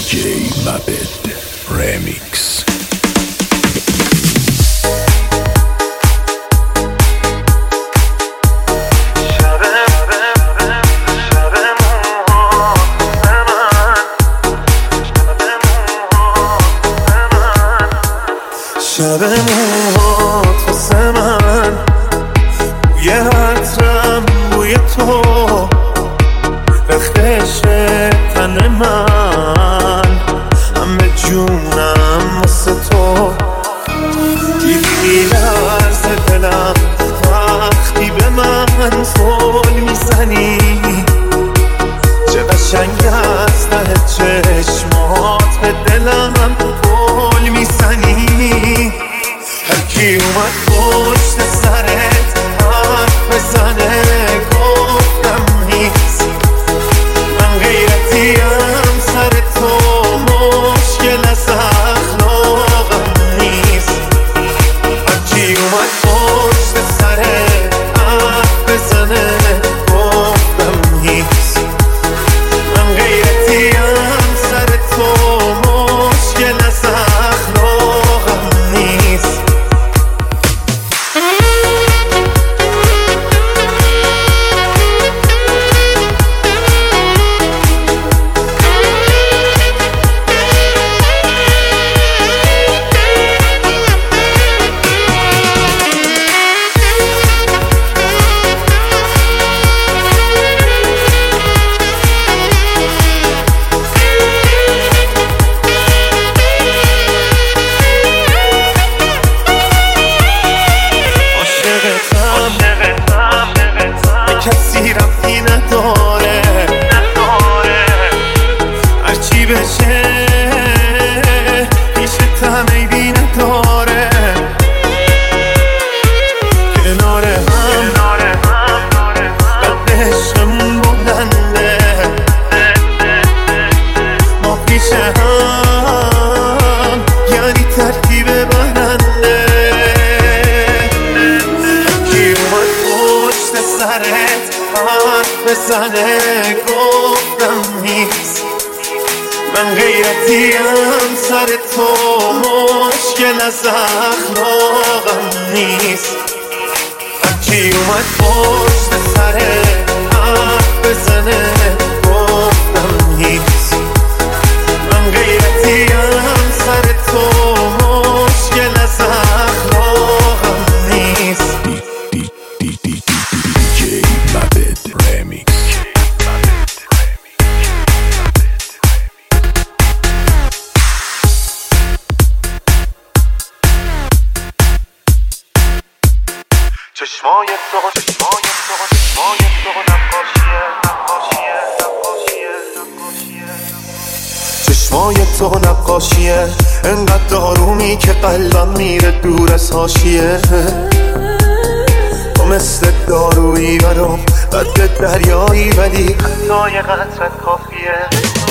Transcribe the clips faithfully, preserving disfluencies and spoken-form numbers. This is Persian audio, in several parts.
جی مابد رمیکس. شب موهات واسه من بوی عطرم بوی تو رختش تن من همه جونم واسه تو دیدی لرز دلم وقتی به من فول میزنی چه قشنگ است ته چشمات به دلم فول میزنی هرکی اومد پشت سرت حرف بزنه گفتم نیست من غیرتیم سر تو مشکل از اخلاقم نیست هرکی اومد پشت سرت حرف بزنه گفتم نیست من غیرتیم سر تو مشکل از اخلاقم نیست کسی رفتی نداره هرچی بشه پیشت هم عیبی نداره کنار هم قد عشقمون بلنده ما پیش هم یعنی ترکیب برنده کی اومد پشت سرت حرف بزنه گفتم نیست من غیرتیم سر تو مشکل از اخلاقم نیست هرکی اومد پشت سرت حرف بزنه گفتم نیست من غیرتیم سر تو مشکل از اخلاقم نیست جی مابد رمیکس. چشمای تو چشمای تو چشمای تو نقاشیه نقاشیه نقاشیه نقاشیه چشمای تو نقاشیه انقدر آرومی که قلبم میره دور از حاشیه تو مثل دارویی برام قد دریایی ولی حتی قطرت کافیه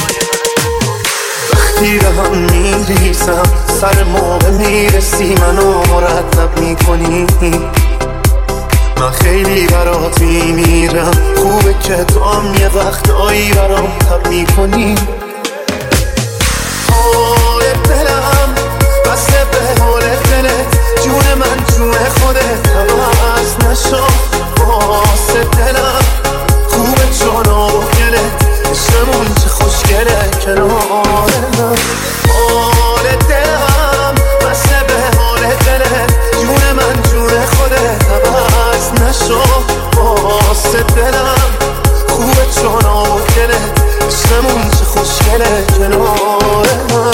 وقتی به هم میریزم سر موقع میرسی منو مرتب میکنی من خیلی برات میمیرم خوبه که تو هم یه وقتایی برام تب میکنی حال دلم بسته به حال دلت جون من جون خودت عوض نشو واسه دلم خوبه جانا و گلت عشقمون چه خوشگله کنار من حال دلم بسته به حال دلت جون من جون خودت عوض نشو واسه دلم خوبه جانا و گلت عشقمون چه خوشگله کنار من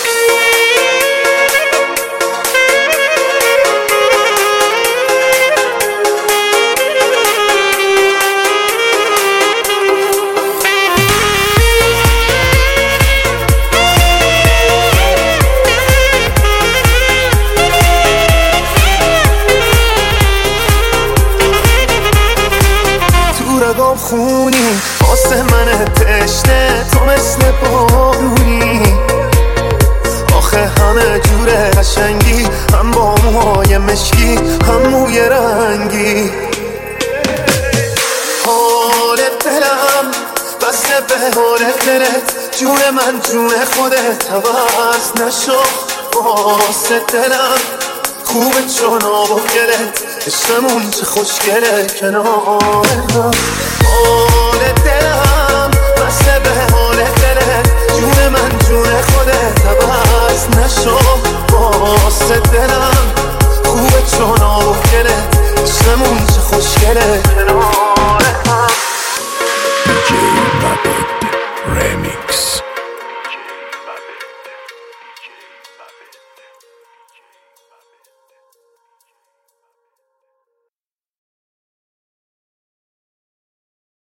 رگام خونی واسه من تشنه تو مثل بارونی آخه همه جوره قشنگی هم با موهای مشکی هم موی رنگی حال دلم بسته به حال دلت جون من جون خودت عوض نشو واسه دلم خوبه چون آب و گلت عشقمون چه خوشگله کنار من حال دلم بسته به حال دلت جون من جون خودت عوض نشو واسه دلم خوبه چون آب و گلت عشقمون چه خوشگله کنار